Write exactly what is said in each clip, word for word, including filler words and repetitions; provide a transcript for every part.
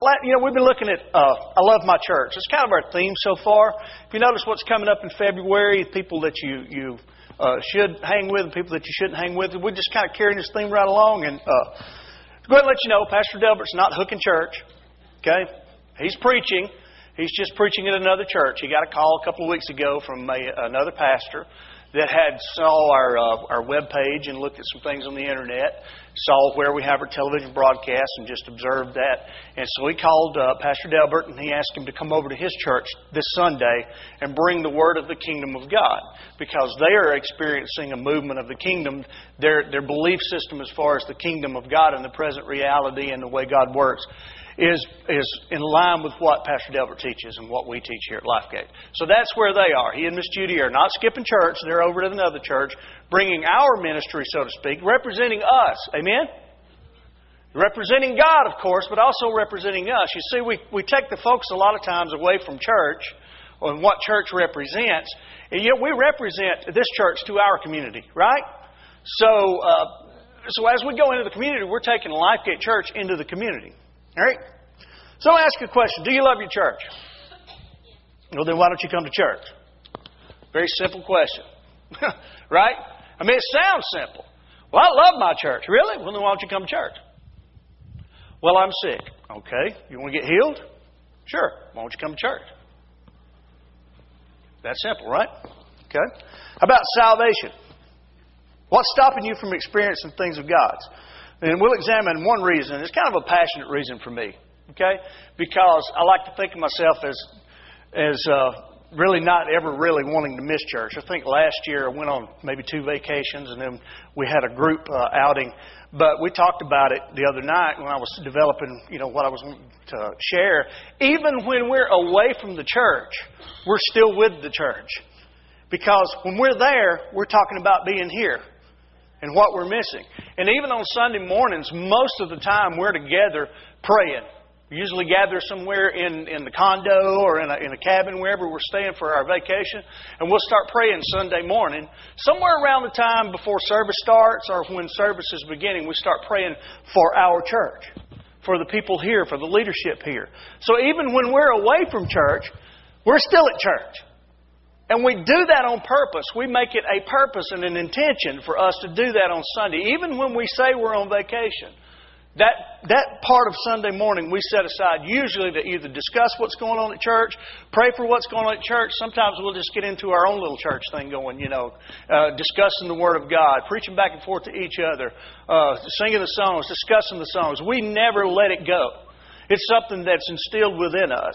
you know, we've been looking at uh, I Love My Church. It's kind of our theme so far. If you notice what's coming up in February, people that you you uh, should hang with and people that you shouldn't hang with, we're just kind of carrying this theme right along. And uh, go ahead and let you know, Pastor Delbert's not hooking church. Okay? He's preaching. He's just preaching at another church. He got a call a couple of weeks ago from a, another pastor that had saw our uh, our web page and looked at some things on the internet, saw where we have our television broadcast and just observed that. And so he called uh, Pastor Delbert and he asked him to come over to his church this Sunday and bring the word of the kingdom of God, because they are experiencing a movement of the kingdom. Their their belief system as far as the kingdom of God and the present reality and the way God works is is in line with what Pastor Delbert teaches and what we teach here at LifeGate. So that's where they are. He and Miss Judy are not skipping church. They're over at another church, bringing our ministry, so to speak, representing us. Amen? Representing God, of course, but also representing us. You see, we, we take the focus a lot of times away from church and what church represents. And yet we represent this church to our community, right? So, uh, so as we go into the community, we're taking LifeGate Church into the community. All right? So I'll ask you a question. Do you love your church? Well, then why don't you come to church? Very simple question. Right? I mean, it sounds simple. Well, I love my church. Really? Well, then why don't you come to church? Well, I'm sick. Okay. You want to get healed? Sure. Why don't you come to church? That's simple, right? Okay. How about salvation? What's stopping you from experiencing things of God's? And we'll examine one reason. It's kind of a passionate reason for me, okay? Because I like to think of myself as as uh, really not ever really wanting to miss church. I think last year I went on maybe two vacations, and then we had a group uh, outing. But we talked about it the other night when I was developing, you know, what I was wanting to share. Even when we're away from the church, we're still with the church. Because when we're there, we're talking about being here and what we're missing. And even on Sunday mornings, most of the time we're together praying. We usually gather somewhere in, in the condo or in a, in a cabin, wherever we're staying for our vacation. And we'll start praying Sunday morning. Somewhere around the time before service starts or when service is beginning, we start praying for our church, for the people here, for the leadership here. So even when we're away from church, we're still at church. And we do that on purpose. We make it a purpose and an intention for us to do that on Sunday. Even when we say we're on vacation, that that part of Sunday morning we set aside usually to either discuss what's going on at church, pray for what's going on at church. Sometimes we'll just get into our own little church thing going, you know, uh, discussing the Word of God, preaching back and forth to each other, uh, singing the songs, discussing the songs. We never let it go. It's something that's instilled within us.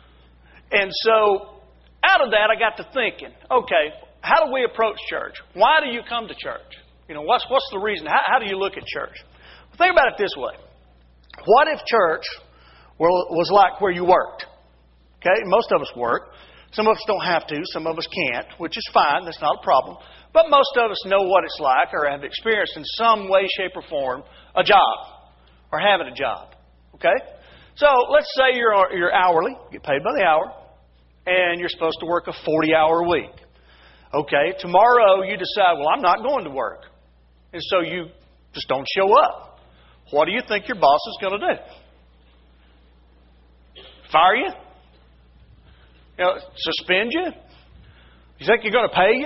And so out of that, I got to thinking, okay, how do we approach church? Why do you come to church? You know, what's what's the reason? How, how do you look at church? Well, think about it this way. What if church was like where you worked? Okay, most of us work. Some of us don't have to. Some of us can't, which is fine. That's not a problem. But most of us know what it's like or have experienced in some way, shape, or form a job or having a job. Okay? So let's say you're you're hourly, get paid by the hour. And you're supposed to work a forty-hour week. Okay, tomorrow you decide, well, I'm not going to work. And so you just don't show up. What do you think your boss is going to do? Fire you? You know, suspend you? You think you're going to pay you?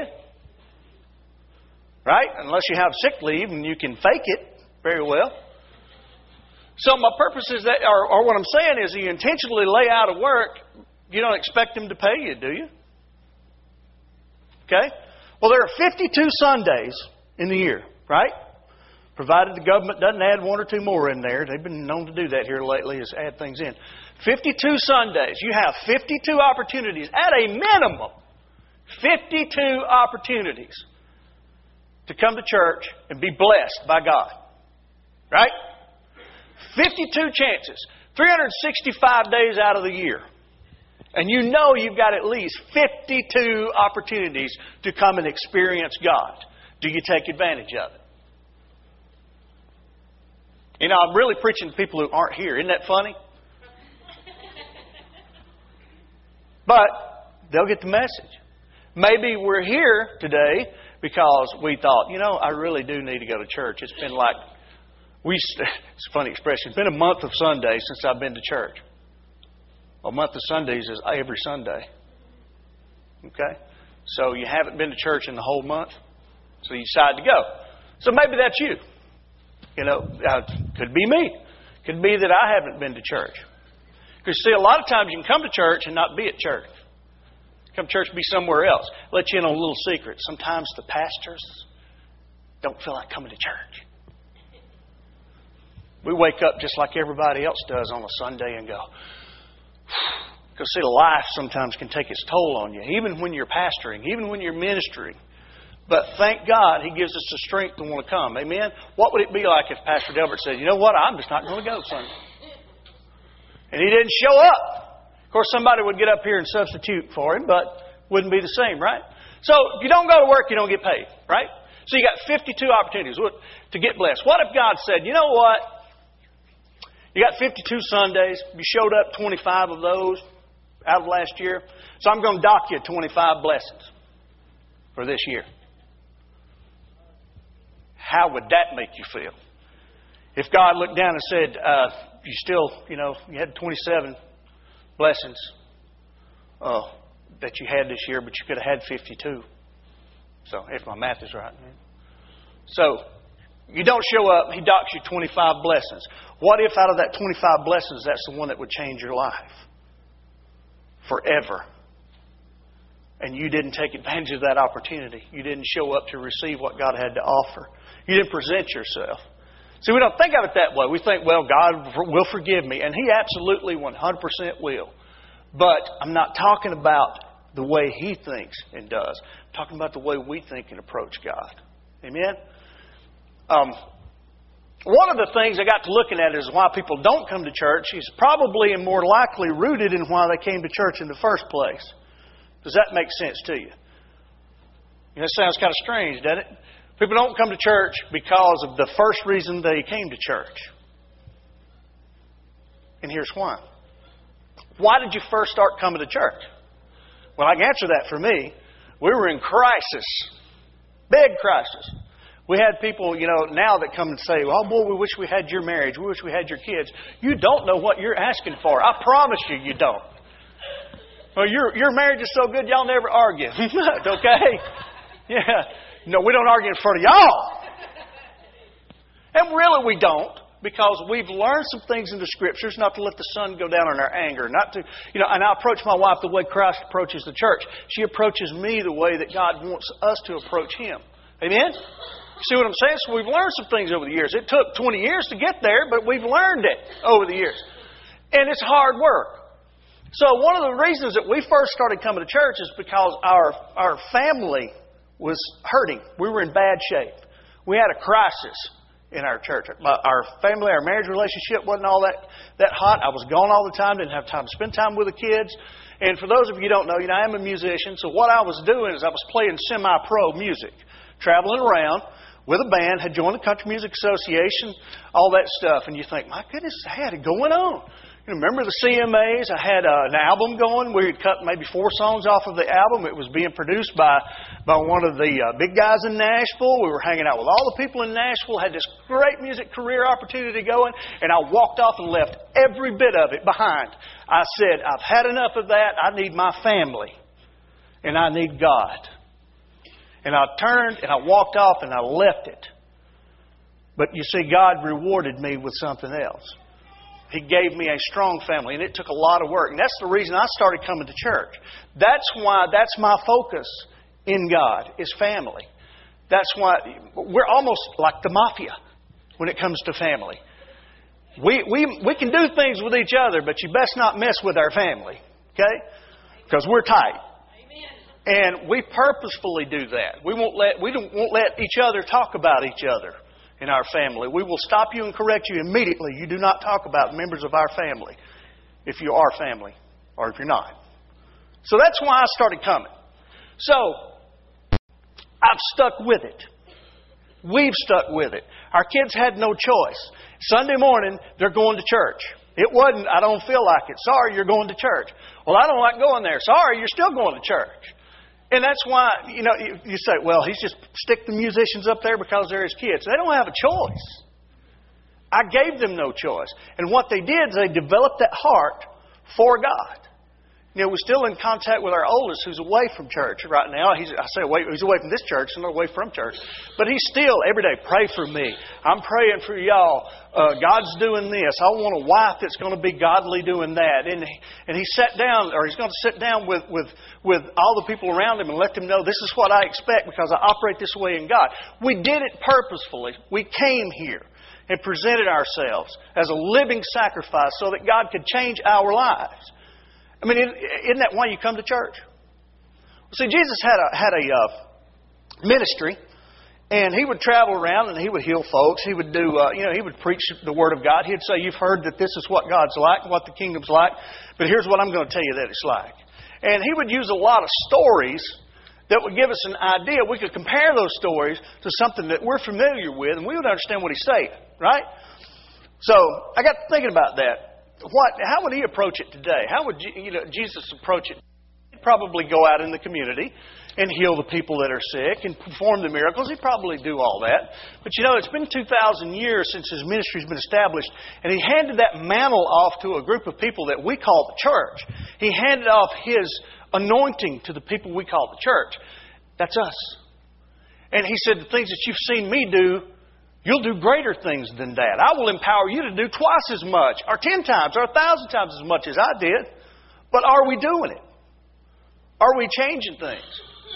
Right? Unless you have sick leave and you can fake it very well. So my purpose is that, or, or what I'm saying is you intentionally lay out of work. You don't expect them to pay you, do you? Okay? Well, there are fifty-two Sundays in the year, right? Provided the government doesn't add one or two more in there. They've been known to do that here lately, is add things in. fifty-two Sundays. You have fifty-two opportunities, at a minimum, fifty-two opportunities to come to church and be blessed by God. Right? fifty-two chances. three hundred sixty-five days out of the year. And you know you've got at least fifty-two opportunities to come and experience God. Do you take advantage of it? You know, I'm really preaching to people who aren't here. Isn't that funny? But they'll get the message. Maybe we're here today because we thought, you know, I really do need to go to church. It's been like, we. It's a funny expression. It's been a month of Sundays since I've been to church. A month of Sundays is every Sunday. Okay? So you haven't been to church in the whole month, so you decide to go. So maybe that's you. You know, uh, could be me. Could be that I haven't been to church. Because, see, a lot of times you can come to church and not be at church. Come to church and be somewhere else. Let you in on a little secret. Sometimes the pastors don't feel like coming to church. We wake up just like everybody else does on a Sunday and go, because, see, life sometimes can take its toll on you, even when you're pastoring, even when you're ministering. But thank God He gives us the strength to want to come. Amen? What would it be like if Pastor Delbert said, you know what, I'm just not going to go Sunday. And he didn't show up. Of course, somebody would get up here and substitute for him, but wouldn't be the same, right? So if you don't go to work, you don't get paid, right? So you got fifty-two opportunities to get blessed. What if God said, you know what? You got fifty-two Sundays. You showed up twenty-five of those out of last year. So I'm going to dock you twenty-five blessings for this year. How would that make you feel? If God looked down and said, uh, you still, you know, you had twenty-seven blessings uh, that you had this year, but you could have had fifty-two. So, if my math is right. So, you don't show up, He docks you twenty-five blessings. What if out of that twenty-five blessings, that's the one that would change your life? Forever. And you didn't take advantage of that opportunity. You didn't show up to receive what God had to offer. You didn't present yourself. See, we don't think of it that way. We think, well, God will forgive me. And He absolutely one hundred percent will. But I'm not talking about the way He thinks and does. I'm talking about the way we think and approach God. Amen? Um, one of the things I got to looking at is why people don't come to church is probably and more likely rooted in why they came to church in the first place. Does that make sense to you? You know, it sounds kind of strange, doesn't it? People don't come to church because of the first reason they came to church. And here's why. Why did you first start coming to church? Well, I can answer that for me. We were in crisis. Big crisis. We had people, you know, now that come and say, oh, boy, we wish we had your marriage. We wish we had your kids. You don't know what you're asking for. I promise you, you don't. Well, your, your marriage is so good, y'all never argue. Okay? Yeah. No, we don't argue in front of y'all. And really we don't, because we've learned some things in the Scriptures not to let the sun go down in our anger. Not to, you know, and I approach my wife the way Christ approaches the church. She approaches me the way that God wants us to approach Him. Amen? See what I'm saying? So we've learned some things over the years. It took twenty years to get there, but we've learned it over the years. And it's hard work. So one of the reasons that we first started coming to church is because our our family was hurting. We were in bad shape. We had a crisis in our church. Our family, our marriage relationship wasn't all that, that hot. I was gone all the time, didn't have time to spend time with the kids. And for those of you who don't know, you know, I am a musician. So what I was doing is I was playing semi-pro music, traveling around with a band, had joined the Country Music Association, all that stuff. And you think, my goodness, I had it going on. You remember the C M As? I had uh, an album going. We had cut maybe four songs off of the album. It was being produced by, by one of the uh, big guys in Nashville. We were hanging out with all the people in Nashville, had this great music career opportunity going, and I walked off and left every bit of it behind. I said, I've had enough of that. I need my family, and I need God. And I turned and I walked off and I left it. But you see, God rewarded me with something else. He gave me a strong family, and it took a lot of work. And that's the reason I started coming to church. That's why, that's my focus in God, is family. That's why we're almost like the mafia when it comes to family. We, we, we can do things with each other, but you best not mess with our family, okay? Because we're tight. And we purposefully do that. We won't let, we don't, won't let each other talk about each other in our family. We will stop you and correct you immediately. You do not talk about members of our family if you are family or if you're not. So that's why I started coming. So I've stuck with it. We've stuck with it. Our kids had no choice. Sunday morning, they're going to church. It wasn't, I don't feel like it. Sorry, you're going to church. Well, I don't like going there. Sorry, you're still going to church. And that's why, you know, you, you say, well, he's just stick the musicians up there because they're his kids. They don't have a choice. I gave them no choice. And what they did is they developed that heart for God. You know, we're still in contact with our oldest who's away from church right now. He's, I say away, he's away from this church, and not away from church. But he's still, every day, pray for me. I'm praying for y'all. Uh, God's doing this. I want a wife that's going to be godly doing that. And he, and he sat down, or he's going to sit down with, with, with all the people around him and let them know this is what I expect because I operate this way in God. We did it purposefully. We came here and presented ourselves as a living sacrifice so that God could change our lives. I mean, isn't that why you come to church? See, Jesus had a had a uh, ministry, and He would travel around and He would heal folks. He would do, uh, you know, He would preach the Word of God. He'd say, "You've heard that this is what God's like, what the kingdom's like, but here's what I'm going to tell you that it's like." And He would use a lot of stories that would give us an idea. We could compare those stories to something that we're familiar with, and we would understand what He's saying, right? So I got thinking about that. What? How would He approach it today? How would you know, Jesus approach it? He'd probably go out in the community and heal the people that are sick and perform the miracles. He'd probably do all that. But you know, it's been two thousand years since His ministry's been established, and He handed that mantle off to a group of people that we call the church. He handed off His anointing to the people we call the church. That's us. And He said, the things that you've seen me do, you'll do greater things than that. I will empower you to do twice as much, or ten times, or a thousand times as much as I did. But are we doing it? Are we changing things?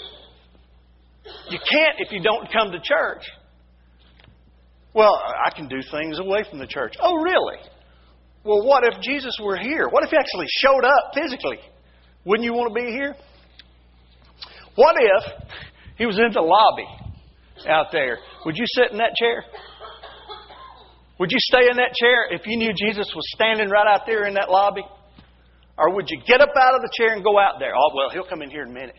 You can't if you don't come to church. Well, I can do things away from the church. Oh, really? Well, what if Jesus were here? What if He actually showed up physically? Wouldn't you want to be here? What if He was in the lobby out there? Would you sit in that chair? Would you stay in that chair if you knew Jesus was standing right out there in that lobby? Or would you get up out of the chair and go out there? Oh, well, He'll come in here in a minute.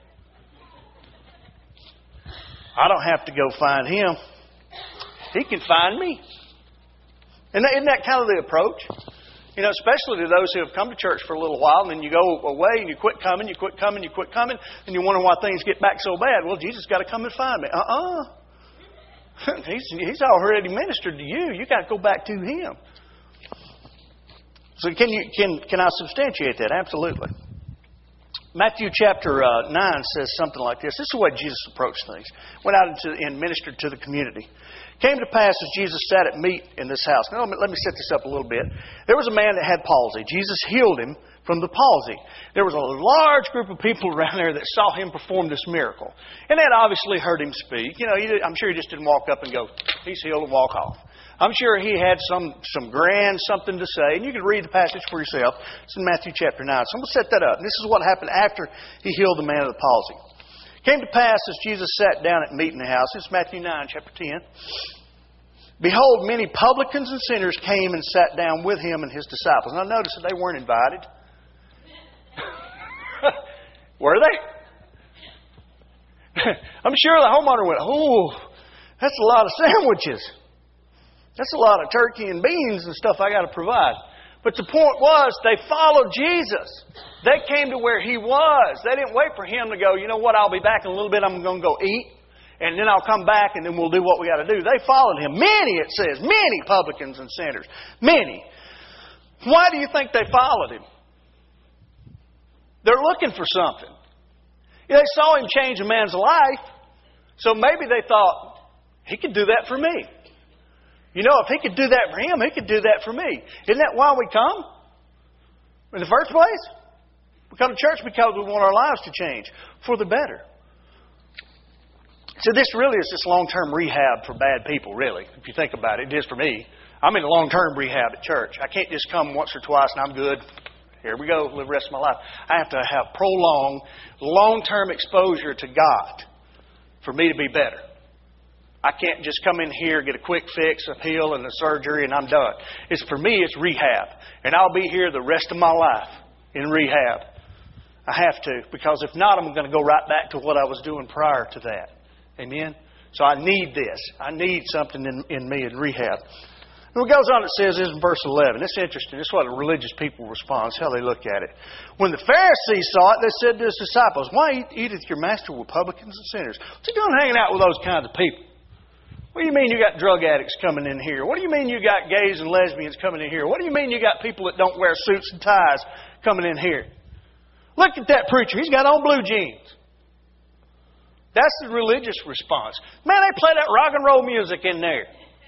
I don't have to go find Him. He can find me. Isn't that, isn't that kind of the approach? You know, especially to those who have come to church for a little while, and then you go away and you quit coming, you quit coming, you quit coming, and you wonder why things get back so bad. Well, Jesus got to come and find me. Uh-uh. He's, he's already ministered to you. You got to go back to Him. So can you can can I substantiate that? Absolutely. Matthew chapter uh, nine says something like this. This is the way Jesus approached things. Went out into, and ministered to the community. Came to pass as Jesus sat at meat in this house. Now, let me, let me set this up a little bit. There was a man that had palsy. Jesus healed him from the palsy. There was a large group of people around there that saw Him perform this miracle. And that obviously heard Him speak. You know, he did, I'm sure He just didn't walk up and go, "He's healed," and walk off. I'm sure He had some, some grand something to say. And you can read the passage for yourself. It's in Matthew chapter nine. So I'm going to set that up. And this is what happened after He healed the man of the palsy. Came to pass as Jesus sat down at meat in the house. It's Matthew nine, chapter ten. Behold, many publicans and sinners came and sat down with Him and His disciples. Now notice that they weren't invited. Were they? I'm sure the homeowner went, "Oh, that's a lot of sandwiches. That's a lot of turkey and beans and stuff I got to provide." But the point was, they followed Jesus. They came to where He was. They didn't wait for Him to go, "You know what, I'll be back in a little bit. I'm going to go eat. And then I'll come back and then we'll do what we got to do." They followed Him. Many, it says, many publicans and sinners. Many. Why do you think they followed Him? They're looking for something. You know, they saw Him change a man's life. So maybe they thought, He could do that for me. You know, if He could do that for him, He could do that for me. Isn't that why we come? In the first place? We come to church because we want our lives to change for the better. So this really is just long-term rehab for bad people, really. If you think about it, it is for me. I'm in long-term rehab at church. I can't just come once or twice and I'm good. Here we go, live the rest of my life. I have to have prolonged, long-term exposure to God for me to be better. I can't just come in here, get a quick fix, a pill, and a surgery, and I'm done. It's for me, it's rehab. And I'll be here the rest of my life in rehab. I have to, because if not, I'm going to go right back to what I was doing prior to that. Amen? So I need this. I need something in, in me in rehab. And what goes on, it says this in verse eleven. It's interesting. It's what the religious people respond. It's how they look at it. When the Pharisees saw it, they said to His disciples, "Why eateth your master with publicans and sinners?" What's He doing hanging out with those kinds of people? What do you mean you got drug addicts coming in here? What do you mean you got gays and lesbians coming in here? What do you mean you got people that don't wear suits and ties coming in here. Look at that preacher. He's got on blue jeans. That's the religious response. Man, they play that rock and roll music in there.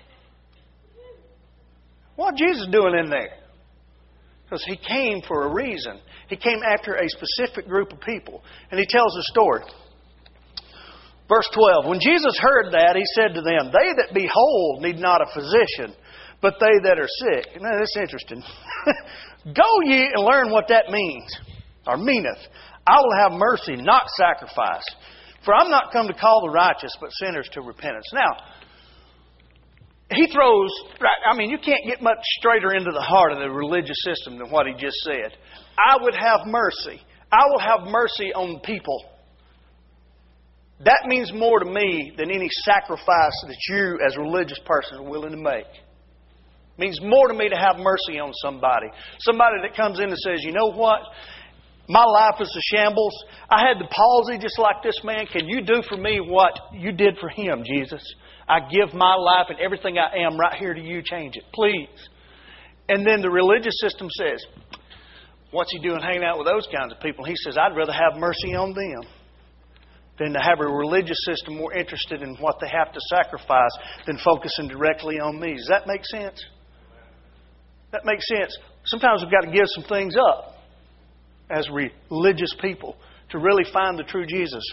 What's Jesus doing in there? Because He came for a reason. He came after a specific group of people. And He tells a story. Verse twelve, when Jesus heard that, He said to them, they that be whole need not a physician, but they that are sick. Now, that's interesting. Go ye and learn what that means, or meaneth. I will have mercy, not sacrifice. For I'm not come to call the righteous, but sinners to repentance. Now, He throws, I mean, you can't get much straighter into the heart of the religious system than what He just said. I would have mercy. I will have mercy on people. That means more to me than any sacrifice that you as a religious person are willing to make. It means more to me to have mercy on somebody. Somebody that comes in and says, you know what? My life is a shambles. I had the palsy just like this man. Can you do for me what you did for him, Jesus? I give my life and everything I am right here to you. Change it, please. And then the religious system says, what's he doing hanging out with those kinds of people? He says, I'd rather have mercy on them than to have a religious system more interested in what they have to sacrifice than focusing directly on me. Does that make sense? That makes sense. Sometimes we've got to give some things up as religious people to really find the true Jesus.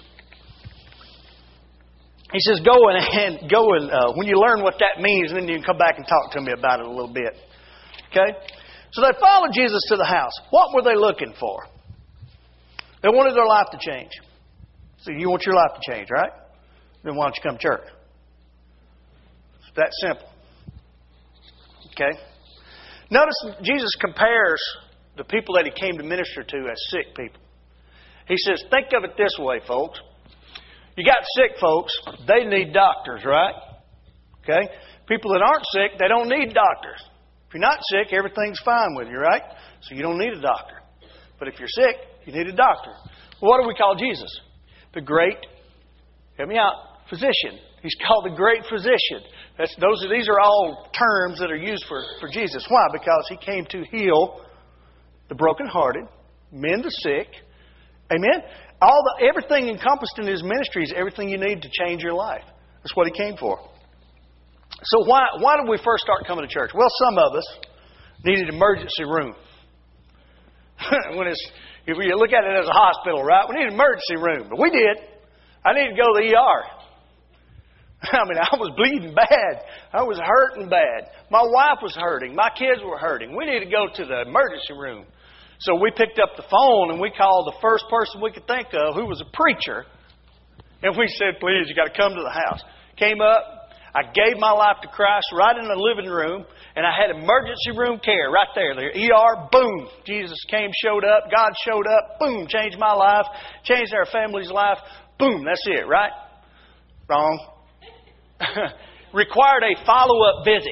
He says, go and, and go and uh, when you learn what that means, then you can come back and talk to me about it a little bit. Okay? So they followed Jesus to the house. What were they looking for? They wanted their life to change. So you want your life to change, right? Then why don't you come to church? It's that simple. Okay? Notice Jesus compares the people that He came to minister to as sick people. He says, think of it this way, folks. You got sick folks, they need doctors, right? Okay? People that aren't sick, they don't need doctors. If you're not sick, everything's fine with you, right? So you don't need a doctor. But if you're sick, you need a doctor. Well, what do we call Jesus? The great, help me out, physician. He's called the great physician. That's, those are, these are all terms that are used for, for Jesus. Why? Because He came to heal the brokenhearted, mend the sick. Amen? All the, everything encompassed in His ministry is everything you need to change your life. That's what He came for. So why, why did we first start coming to church? Well, some of us needed an emergency room. when it's, if you look at it as a hospital, right? We need an emergency room. But we did. I needed to go to the E R. I mean, I was bleeding bad. I was hurting bad. My wife was hurting. My kids were hurting. We needed to go to the emergency room. So we picked up the phone and we called the first person we could think of who was a preacher. And we said, please, you got to come to the house. Came up. I gave my life to Christ right in the living room. And I had emergency room care right there. The E R, boom. Jesus came, showed up. God showed up. Boom. Changed my life. Changed our family's life. Boom. That's it, right? Wrong. Required a follow-up visit.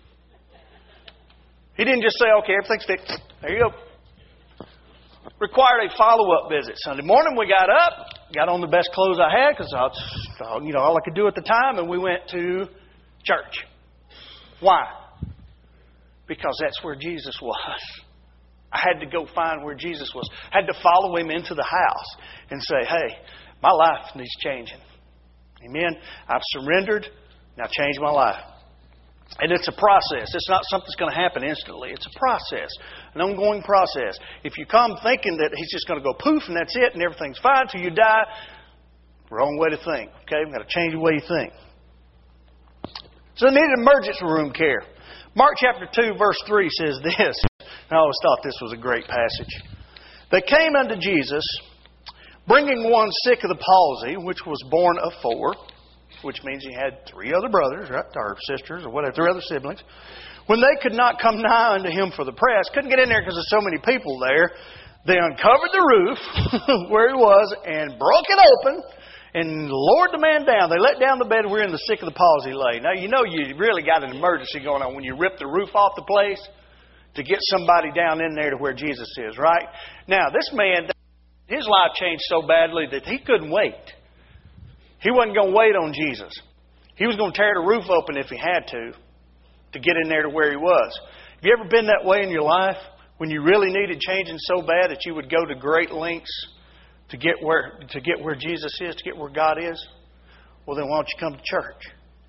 He didn't just say, okay, everything's fixed. There you go. Required a follow-up visit. Sunday morning we got up, got on the best clothes I had because I, you know, all I could do at the time, and we went to church. Why? Because that's where Jesus was. I had to go find where Jesus was. I had to follow Him into the house and say, hey, my life needs changing. Amen. I've surrendered. Now change my life. And it's a process. It's not something that's going to happen instantly. It's a process, an ongoing process. If you come thinking that He's just going to go poof and that's it and everything's fine till you die, wrong way to think. Okay, we've got to change the way you think. So they needed emergency room care. Mark chapter two, verse three says this. I always thought this was a great passage. They came unto Jesus, bringing one sick of the palsy, which was born of four, which means he had three other brothers, right, or sisters, or whatever, three other siblings. When they could not come nigh unto Him for the press, couldn't get in there because there's so many people there, they uncovered the roof where he was and broke it open and lowered the man down. They let down the bed wherein the sick of the palsy lay. Now, you know you really got an emergency going on when you rip the roof off the place to get somebody down in there to where Jesus is, right? Now, this man, his life changed so badly that he couldn't wait. He wasn't going to wait on Jesus. He was going to tear the roof open if he had to, to get in there to where he was. Have you ever been that way in your life when you really needed changing so bad that you would go to great lengths to get where to get where Jesus is, to get where God is, well then why don't you come to church?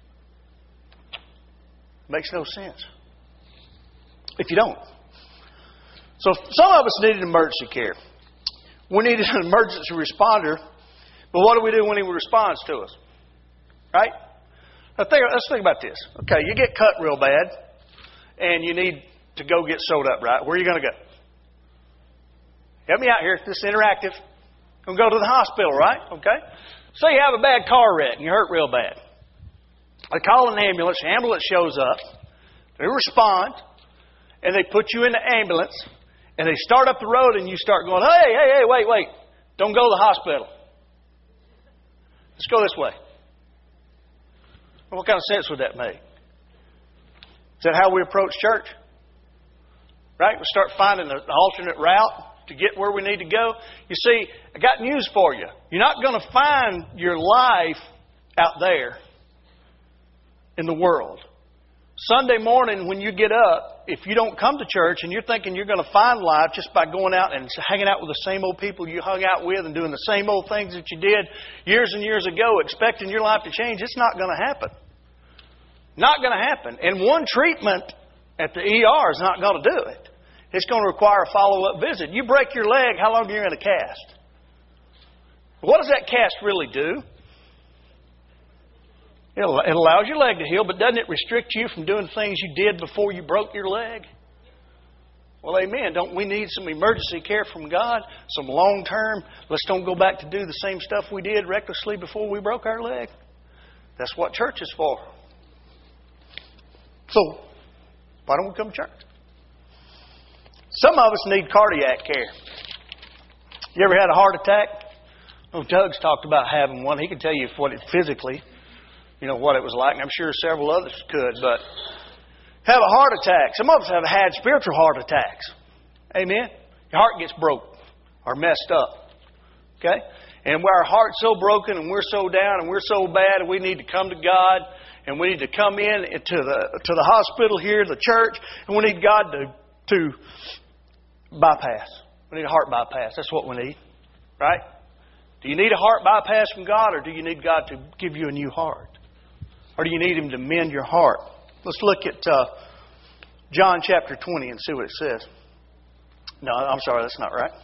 Makes no sense if you don't. So some of us needed emergency care. We needed an emergency responder, but what do we do when he responds to us? Right? Now think, let's think about this. Okay, you get cut real bad, and you need to go get sewed up, right? Where are you going to go? Help me out here. This is interactive. Going to go to the hospital, right? Okay. Say you have a bad car wreck and you hurt real bad. They call an ambulance. The ambulance shows up. They respond, and they put you in the ambulance, and they start up the road, and you start going, hey, hey, hey, wait, wait. Don't go to the hospital. Let's go this way. What kind of sense would that make? Is that how we approach church? Right? We start finding an alternate route to get where we need to go. You see, I got news for you. You're not going to find your life out there in the world. Sunday morning when you get up, if you don't come to church and you're thinking you're going to find life just by going out and hanging out with the same old people you hung out with and doing the same old things that you did years and years ago, expecting your life to change, it's not going to happen. Not going to happen. And one treatment at the E R is not going to do it. It's going to require a follow-up visit. You break your leg, how long are you in a cast? What does that cast really do? It allows your leg to heal, but doesn't it restrict you from doing things you did before you broke your leg? Well, amen. Don't we need some emergency care from God? Some long-term, let's don't go back to do the same stuff we did recklessly before we broke our leg. That's what church is for. So, why don't we come to church? Some of us need cardiac care. You ever had a heart attack? Oh, Doug's talked about having one. He can tell you what it physically, you know, what it was like. And I'm sure several others could. But have a heart attack. Some of us have had spiritual heart attacks. Amen? Your heart gets broke or messed up. Okay? And where our heart's so broken and we're so down and we're so bad and we need to come to God and we need to come in to the to the hospital here, the church, and we need God to to bypass. We need a heart bypass. That's what we need. Right? Do you need a heart bypass from God, or do you need God to give you a new heart? Or do you need Him to mend your heart? Let's look at uh, John chapter twenty and see what it says. No, I'm sorry, that's not right.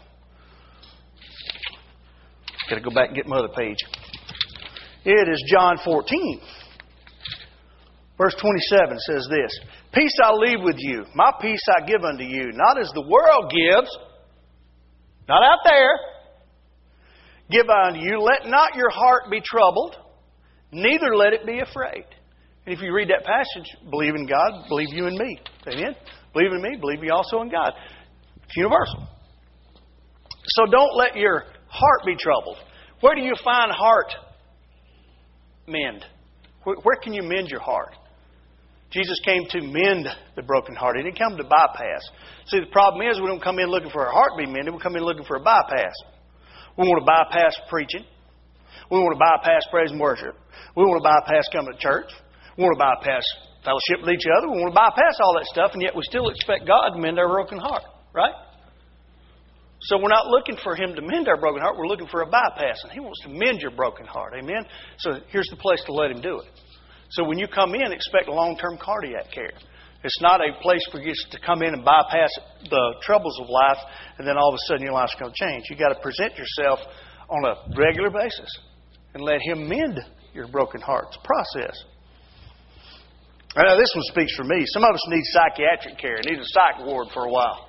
Got to go back and get my other page. It is John fourteen. Verse twenty-seven says this: Peace I leave with you, my peace I give unto you, not as the world gives, not out there, give I unto you. Let not your heart be troubled, neither let it be afraid. And if you read that passage, believe in God, believe you in me. Amen? Believe in me, believe you also in God. It's universal. So don't let your heart be troubled. Where do you find heart mend? Where, where can you mend your heart? Jesus came to mend the broken heart. He didn't come to bypass. See, the problem is we don't come in looking for our heart to be mended. We come in looking for a bypass. We want to bypass preaching. We want to bypass praise and worship. We want to bypass coming to church. We want to bypass fellowship with each other. We want to bypass all that stuff, and yet we still expect God to mend our broken heart. Right? So we're not looking for Him to mend our broken heart. We're looking for a bypass, and He wants to mend your broken heart. Amen? So here's the place to let Him do it. So when you come in, expect long-term cardiac care. It's not a place for you to come in and bypass the troubles of life, and then all of a sudden your life's going to change. You've got to present yourself on a regular basis and let Him mend your broken heart. It's a process. I know this one speaks for me. Some of us need psychiatric care, need a psych ward for a while.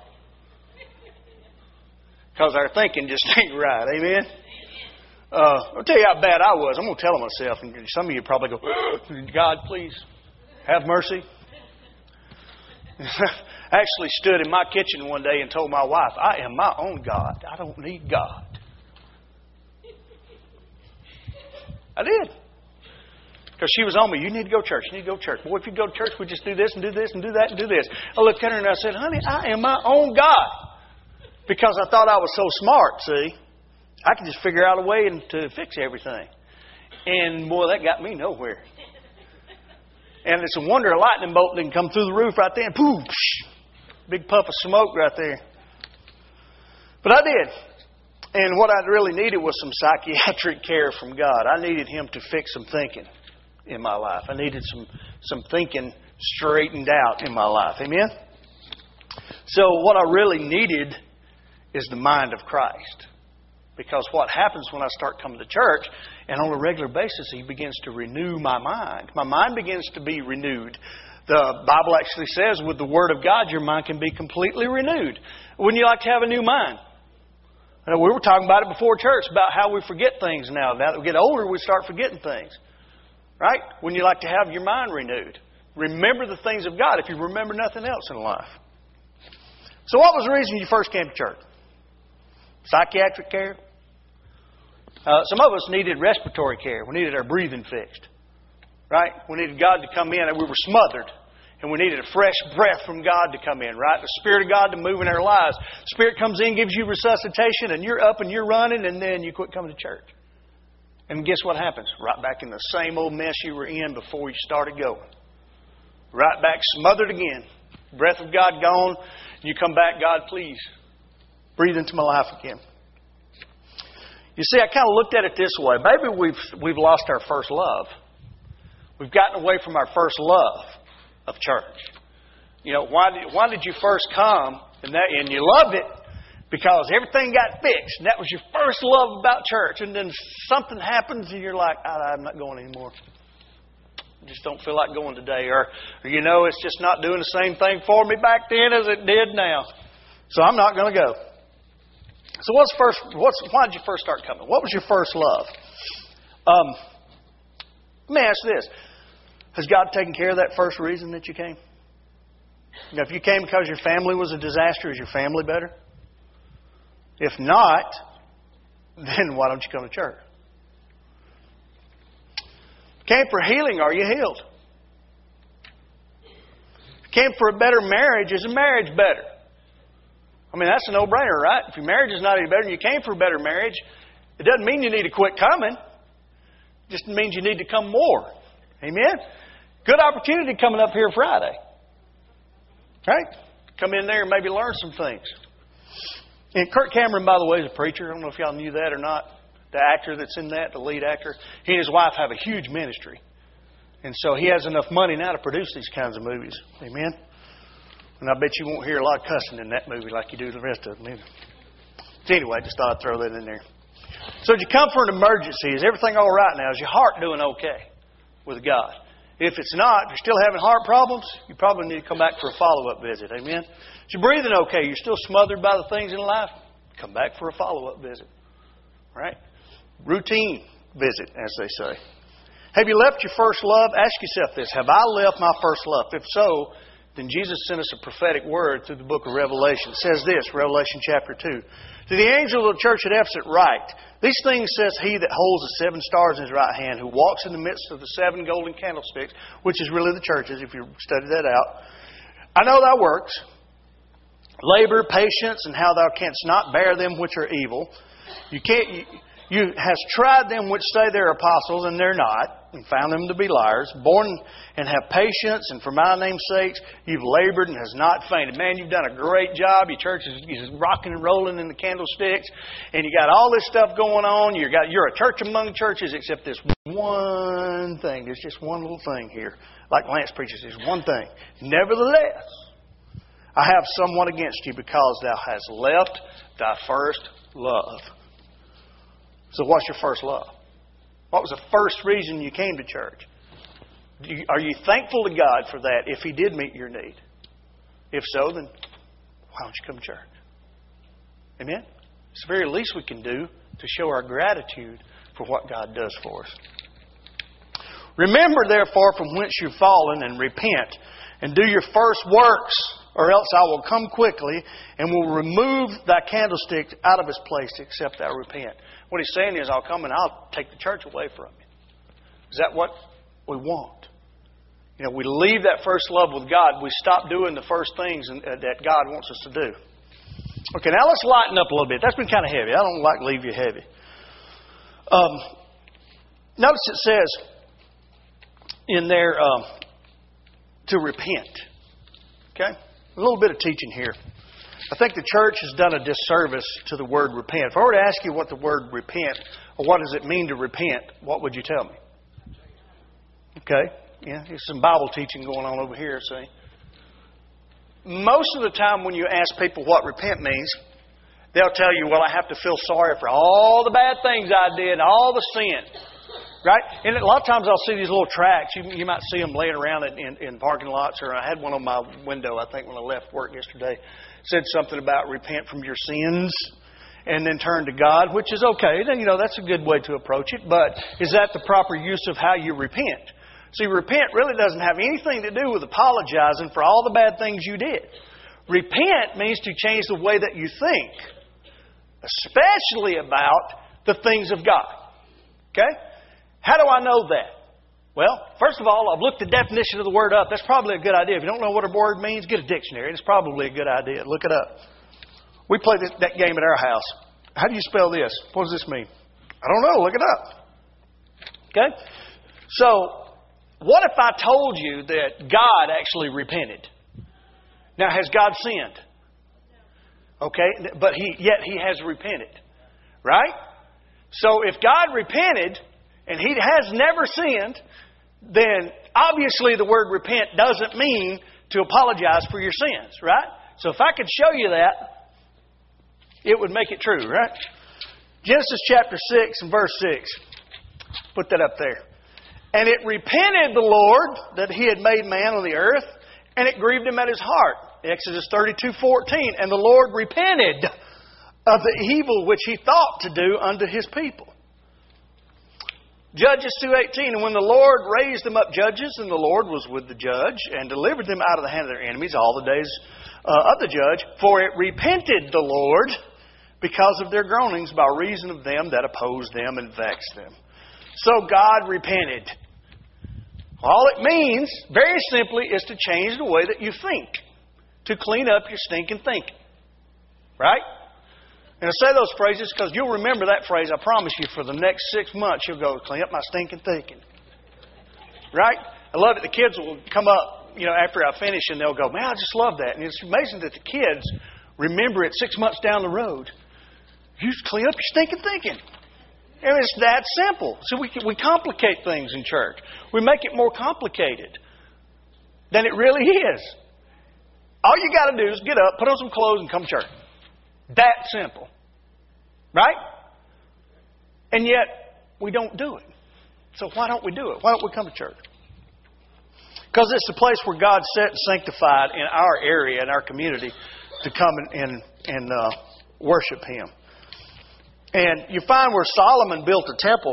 Because our thinking just ain't right. Amen? Uh, I'll tell you how bad I was. I'm going to tell myself, and some of you probably go, God, please, have mercy. I actually stood in my kitchen one day and told my wife, I am my own God. I don't need God. I did. Because she was on me. You need to go to church. You need to go to church. Boy, if you go to church, we just do this and do this and do that and do this. I looked at her and I said, honey, I am my own God. Because I thought I was so smart, see. I could just figure out a way to fix everything. And, boy, that got me nowhere. And it's a wonder a lightning bolt didn't come through the roof right then. Poof! Big puff of smoke right there. But I did. And what I really needed was some psychiatric care from God. I needed Him to fix some thinking in my life. I needed some, some thinking straightened out in my life. Amen? So what I really needed is the mind of Christ. Because what happens when I start coming to church, and on a regular basis, He begins to renew my mind. My mind begins to be renewed. The Bible actually says with the Word of God, your mind can be completely renewed. Wouldn't you like to have a new mind? We were talking about it before church, about how we forget things now. Now that we get older, we start forgetting things. Right? Wouldn't you like to have your mind renewed? Remember the things of God if you remember nothing else in life. So what was the reason you first came to church? Psychiatric care? Uh, some of us needed respiratory care. We needed our breathing fixed. Right? We needed God to come in and we were smothered. And we needed a fresh breath from God to come in, right? The Spirit of God to move in our lives. Spirit comes in, gives you resuscitation, and you're up and you're running, and then you quit coming to church. And guess what happens? Right back in the same old mess you were in before you started going. Right back smothered again. Breath of God gone. And you come back, God, please breathe into my life again. You see, I kind of looked at it this way. Maybe we've we've lost our first love. We've gotten away from our first love of church. You know, why did, why did you first come and that and you loved it because everything got fixed and that was your first love about church, and then something happens and you're like, I, I'm not going anymore. I just don't feel like going today, or, or you know, it's just not doing the same thing for me back then as it did now, so I'm not going to go. So what's first? What's why did you first start coming? What was your first love? Um, let me ask this. Has God taken care of that first reason that you came? Now, if you came because your family was a disaster, is your family better? If not, then why don't you come to church? Came for healing, are you healed? Came for a better marriage, is a marriage better? I mean, that's a no-brainer, right? If your marriage is not any better and you came for a better marriage, it doesn't mean you need to quit coming. It just means you need to come more. Amen? Good opportunity coming up here Friday. Right? Come in there and maybe learn some things. And Kirk Cameron, by the way, is a preacher. I don't know if y'all knew that or not. The actor that's in that, the lead actor. He and his wife have a huge ministry. And so he has enough money now to produce these kinds of movies. Amen? And I bet you won't hear a lot of cussing in that movie like you do the rest of them either. So anyway, just thought I'd throw that in there. So did you come for an emergency? Is everything all right now? Is your heart doing okay with God? If it's not, if you're still having heart problems, you probably need to come back for a follow-up visit. Amen? Is your breathing okay? You're still smothered by the things in life? Come back for a follow-up visit. Right? Routine visit, as they say. Have you left your first love? Ask yourself this. Have I left my first love? If so, then Jesus sent us a prophetic word through the book of Revelation. It says this, Revelation chapter two. To the angel of the church at Ephesus write, these things says he that holds the seven stars in his right hand, who walks in the midst of the seven golden candlesticks, which is really the churches, if you study that out. I know thy works, labor, patience, and how thou canst not bear them which are evil. You can't... You, You hast tried them which say they're apostles, and they're not, and found them to be liars. Born and have patience, and for my name's sake, you've labored and has not fainted. Man, you've done a great job. Your church is, is rocking and rolling in the candlesticks, and you got all this stuff going on. You got you're a church among churches, except this one thing. There's just one little thing here, like Lance preaches. There's one thing. Nevertheless, I have somewhat against you, because thou hast left thy first love. So what's your first love? What was the first reason you came to church? Do you, are you thankful to God for that if He did meet your need? If so, then why don't you come to church? Amen? It's the very least we can do to show our gratitude for what God does for us. Remember, therefore, from whence you've fallen, and repent, and do your first works, or else I will come quickly and will remove thy candlestick out of its place, except thou repent. What he's saying is, I'll come and I'll take the church away from you. Is that what we want? You know, we leave that first love with God. We stop doing the first things that God wants us to do. Okay, now let's lighten up a little bit. That's been kind of heavy. I don't like to leave you heavy. Um, notice it says in there um, to repent. Okay? A little bit of teaching here. I think the church has done a disservice to the word repent. If I were to ask you what the word repent, or what does it mean to repent, what would you tell me? Okay. Yeah, there's some Bible teaching going on over here, see. Most of the time when you ask people what repent means, they'll tell you, well, I have to feel sorry for all the bad things I did, all the sin. Right? And a lot of times I'll see these little tracts. You, you might see them laying around in, in, in parking lots. Or I had one on my window, I think, when I left work yesterday. It said something about repent from your sins and then turn to God, which is okay. Then, you know, that's a good way to approach it. But is that the proper use of how you repent? See, repent really doesn't have anything to do with apologizing for all the bad things you did. Repent means to change the way that you think, especially about the things of God. Okay? How do I know that? Well, first of all, I've looked the definition of the word up. That's probably a good idea. If you don't know what a word means, get a dictionary. It's probably a good idea. Look it up. We play this, that game at our house. How do you spell this? What does this mean? I don't know. Look it up. Okay? So, what if I told you that God actually repented? Now, has God sinned? Okay, but he yet He has repented. Right? So, if God repented and He has never sinned, then obviously the word repent doesn't mean to apologize for your sins, right? So if I could show you that, it would make it true, right? Genesis chapter six and verse six. Put that up there. And it repented the Lord that He had made man on the earth, and it grieved Him at His heart. Exodus thirty-two fourteen. And the Lord repented of the evil which He thought to do unto His people. Judges two eighteen. And when the Lord raised them up judges, and the Lord was with the judge, and delivered them out of the hand of their enemies all the days uh, of the judge, for it repented the Lord because of their groanings by reason of them that opposed them and vexed them. So God repented. All it means, very simply, is to change the way that you think. To clean up your stinking thinking. Right? And I say those phrases because you'll remember that phrase, I promise you, for the next six months. You'll go, clean up my stinking thinking. Right? I love it. The kids will come up, you know, after I finish and they'll go, man, I just love that. And it's amazing that the kids remember it six months down the road. You just clean up your stinking thinking. And it's that simple. So we we complicate things in church. We make it more complicated than it really is. All you got to do is get up, put on some clothes, and come to church. That simple. Right? And yet, we don't do it. So why don't we do it? Why don't we come to church? Because it's the place where God set and sanctified in our area, in our community, to come and, and, and uh, worship Him. And you find where Solomon built a temple,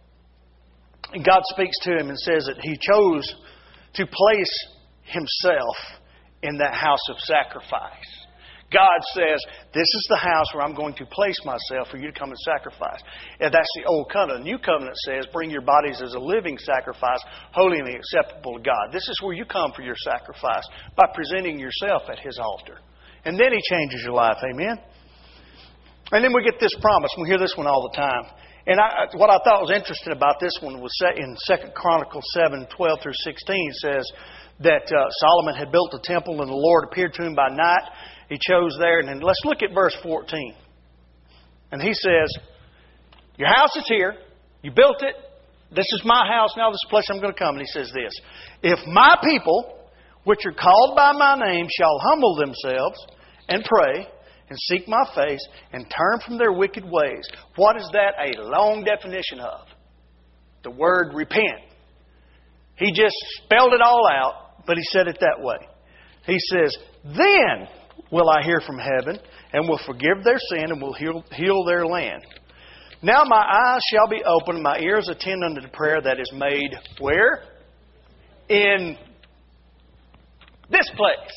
and God speaks to him and says that he chose to place himself in that house of sacrifice. God says, this is the house where I'm going to place myself for you to come and sacrifice. And that's the old covenant. The new covenant says, bring your bodies as a living sacrifice, holy and acceptable to God. This is where you come for your sacrifice, by presenting yourself at His altar. And then He changes your life. Amen? And then we get this promise. We hear this one all the time. And I, what I thought was interesting about this one was set in Second Chronicles seven, twelve through sixteen. Says that uh, Solomon had built a temple and the Lord appeared to him by night. He chose there. And then let's look at verse fourteen. And he says, your house is here. You built it. This is my house. Now this is the place I'm going to come. And he says this. If my people, which are called by my name, shall humble themselves and pray and seek my face and turn from their wicked ways. What is that a long definition of? The word repent. He just spelled it all out, but he said it that way. He says, then will I hear from heaven and will forgive their sin and will heal, heal their land. Now my eyes shall be open and my ears attend unto the prayer that is made where? In this place.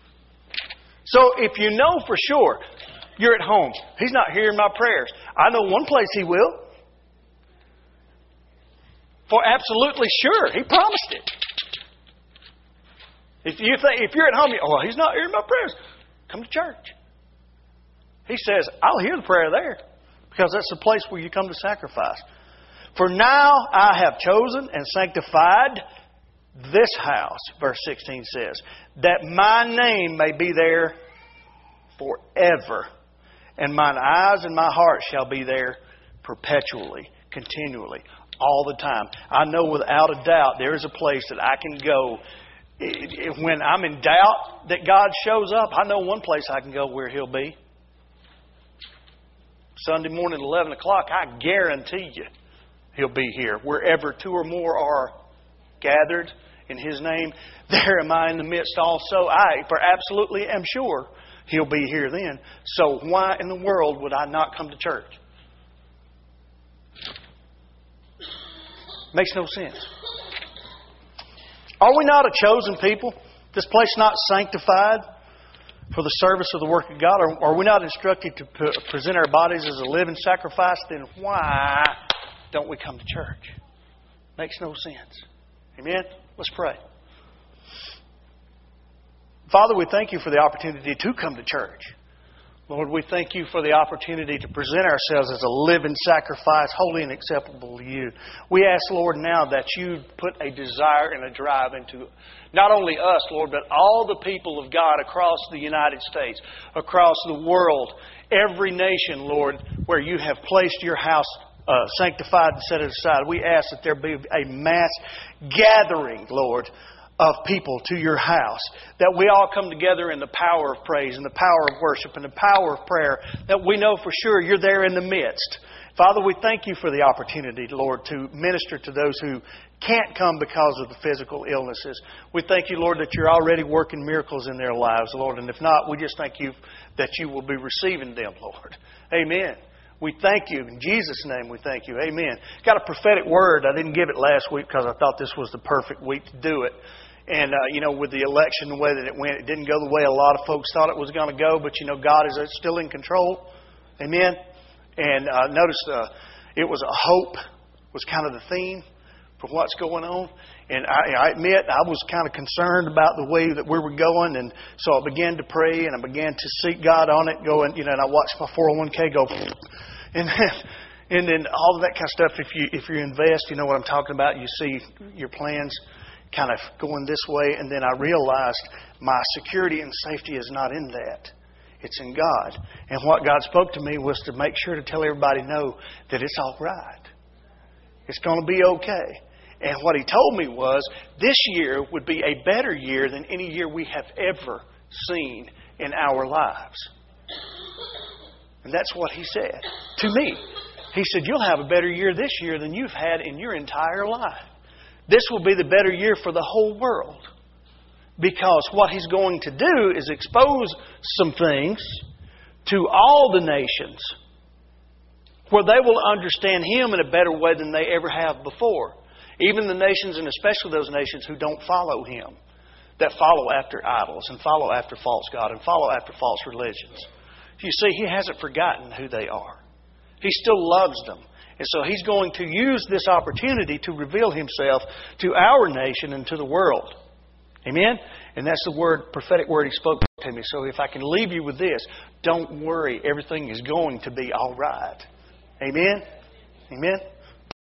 So if you know for sure you're at home, He's not hearing my prayers. I know one place He will. For absolutely sure. He promised it. If you think, if you're at home, oh, He's not hearing my prayers, come to church. He says, I'll hear the prayer there. Because that's the place where you come to sacrifice. For now I have chosen and sanctified this house, verse sixteen says, that my name may be there forever, and mine eyes and my heart shall be there perpetually, continually, all the time. I know without a doubt there is a place that I can go. When I'm in doubt that God shows up, I know one place I can go where He'll be. Sunday morning at eleven o'clock, I guarantee you He'll be here. Wherever two or more are gathered in His name, there am I in the midst also. I for absolutely am sure He'll be here then. So why in the world would I not come to church? Makes no sense. Are we not a chosen people? This place not sanctified for the service of the work of God? Or are we not instructed to present our bodies as a living sacrifice? Then why don't we come to church? Makes no sense. Amen? Let's pray. Father, we thank You for the opportunity to come to church. Lord, we thank You for the opportunity to present ourselves as a living sacrifice, holy and acceptable to You. We ask, Lord, now that You put a desire and a drive into not only us, Lord, but all the people of God across the United States, across the world, every nation, Lord, where You have placed Your house uh, sanctified and set it aside. We ask that there be a mass gathering, Lord, of people to Your house, that we all come together in the power of praise and the power of worship and the power of prayer, that we know for sure You're there in the midst. Father, we thank You for the opportunity, Lord, to minister to those who can't come because of the physical illnesses. We thank You, Lord, that You're already working miracles in their lives, Lord, and if not, we just thank You that You will be receiving them, Lord. Amen. We thank You. In Jesus' name we thank You. Amen. Got a prophetic word. I didn't give it last week because I thought this was the perfect week to do it. And, uh, you know, with the election, the way that it went, it didn't go the way a lot of folks thought it was going to go. But, you know, God is still in control. Amen. And uh, notice uh, it was a hope was kind of the theme for what's going on. And I, I admit I was kind of concerned about the way that we were going. And so I began to pray and I began to seek God on it. Going, you know, and I watched my four oh one k go. And then, and then all of that kind of stuff. If you if you invest, you know what I'm talking about. You see your plans kind of going this way, and then I realized my security and safety is not in that. It's in God. And what God spoke to me was to make sure to tell everybody know that it's all right. It's going to be okay. And what He told me was this year would be a better year than any year we have ever seen in our lives. And that's what He said to me. He said, you'll have a better year this year than you've had in your entire life. This will be the better year for the whole world. Because what He's going to do is expose some things to all the nations where they will understand Him in a better way than they ever have before. Even the nations, and especially those nations who don't follow Him, that follow after idols and follow after false God and follow after false religions. You see, He hasn't forgotten who they are. He still loves them. And so He's going to use this opportunity to reveal Himself to our nation and to the world. Amen? And that's the word, prophetic word He spoke to me. So if I can leave you with this, don't worry. Everything is going to be all right. Amen? Amen?